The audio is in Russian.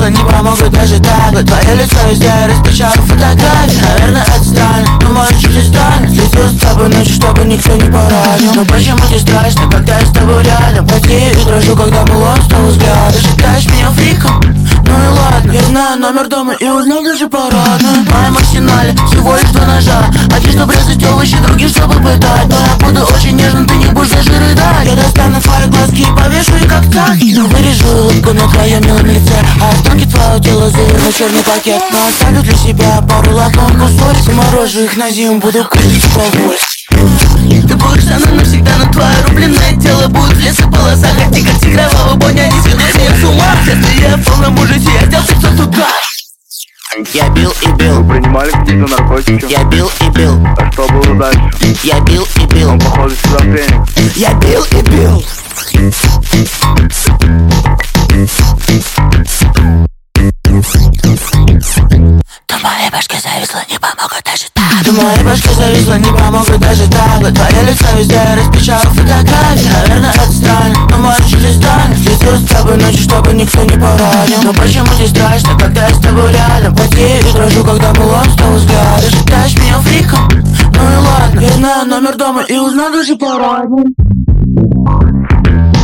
зависла, не помогут даже таблы. Твое лицо везде распечатал фотографии. Наверное, это странно, но может чуть и странно. Следил с тобой ночью, чтобы никто не поранил. Но почему тебе страшно, когда я с тобой рядом? Потею и дрожу, когда мы ловим с тобой взгляд. Ты считаешь меня фриком? Ну и ладно, я знаю номер дома и узнал даже парадно. В моем арсенале всего лишь 2 ножа. Один, чтобы резать овощи, другим, чтобы пытать. Но я буду очень нежным, ты не будешь даже рыдать. Я достану твои глазки и повешу их как так. Но вырежу улыбку на твоем милом лице, а останки твоего тела заверну в черный пакет. Но оставлю для себя пару лакомых соль. Заморожу их на зиму, буду кушать по воле. Ты будешь со мной навсегда, но твое рубленное тело будет в лесополосах. А ты как кровавый бонь, они сведут меня с ума. Если я в полном ужасе, я сделал все, что туда. Я бил и бил. Вы принимали какие-то наркотики? Я бил и бил. А что было дальше? Я бил и бил. Он, похоже, шизофреник. Я бил и бил. То моя башка зависла, не помогут даже так. То моя башка зависла, не помогут даже так. Твое лицо везде распечатал фотографии. Наверное, это странно, но может чуть и странно. Следил с тобой ночью, чтобы никто не поранил. Но почему тебе страшно, когда я с тобой рядом? Потею и дрожу, когда мы ловим с тобой взгляд. Ты считаешь меня фриком? Ну и ладно, я знаю номер дома и узнал даже парадно.